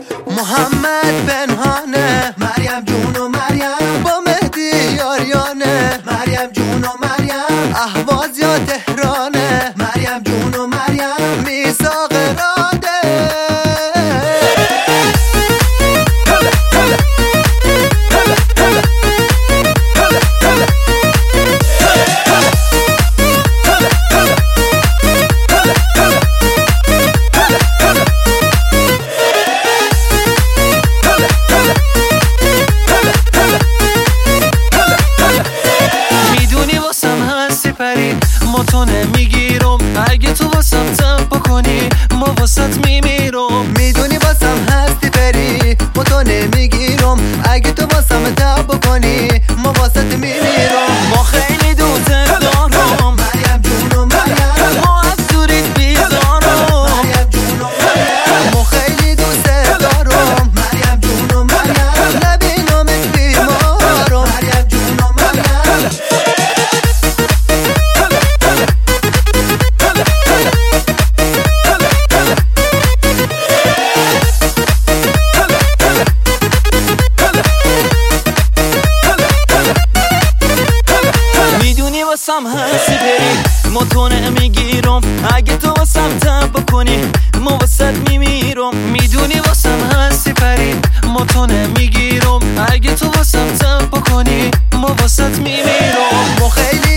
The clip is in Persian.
محمد پنهانه، مریم جون و مریم با مهدی یاریانه، مریم جون و مریم اهواز یا تهرانه، مریم جون و مریم میثاق راده. ما تو نمیگیرم اگه تو واسم تب بکنی ما واسط میمیرم. میدونی واسم هستی پری، ما تو نمیگیرم اگه تو واسم تب بکنی ما واسط میمیرم. ما خیلی دوست دارم مریم جون و مریم، ما از دوریت بیزارم مریم جون و مریم، ما خیلی دوست دارم مریم جون و مریم، نبینمت بیمارم مریم جون و مریم. واسم هستی بری ما تو نمیگیرم اگه تو واسم تب بکنی ما واسط میمیرم. میدونی واسم هستی پری ما تو نمیگیرم اگه تو واسم تب بکنی ما واسط میمیرم. ما خیلی